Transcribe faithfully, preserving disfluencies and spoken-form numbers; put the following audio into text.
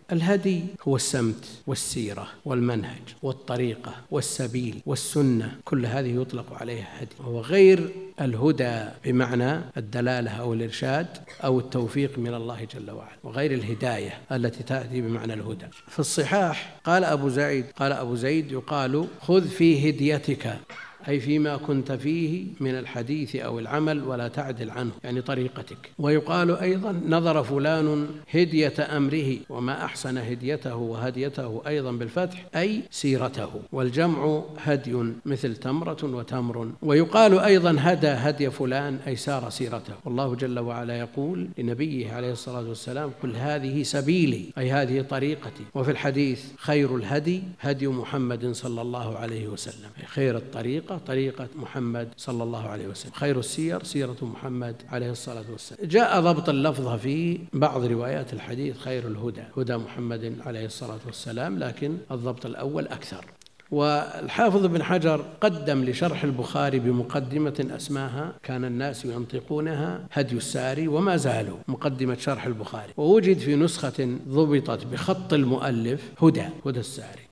الهدي هو السمت والسيرة والمنهج والطريقة والسبيل والسنة، كل هذه يطلق عليها هدي. وغير الهدى بمعنى الدلالة أو الإرشاد أو التوفيق من الله جل وعلا، وغير الهداية التي تأتي بمعنى الهدى. في الصحاح قال أبو زيد قال أبو زيد يقال خذ في هديتك، أي فيما كنت فيه من الحديث أو العمل ولا تعدل عنه، يعني طريقتك. ويقال أيضا نظر فلان هدية أمره، وما أحسن هديته وهديته أيضا بالفتح أي سيرته، والجمع هدي مثل تمرة وتمر. ويقال أيضا هدى هدي فلان أي سار سيرته. والله جل وعلا يقول لنبيه عليه الصلاة والسلام قل هذه سبيلي، أي هذه طريقتي. وفي الحديث خير الهدي هدي محمد صلى الله عليه وسلم، خير الطريقة طريقة محمد صلى الله عليه وسلم، خير السير سيرة محمد عليه الصلاة والسلام. جاء ضبط اللفظ في بعض روايات الحديث خير الهدى هدى محمد عليه الصلاة والسلام، لكن الضبط الأول أكثر. والحافظ ابن حجر قدم لشرح البخاري بمقدمة أسماها كان الناس ينطقونها هدي الساري، وما زالوا مقدمة شرح البخاري، ووجد في نسخة ضبطت بخط المؤلف هدى هدى الساري.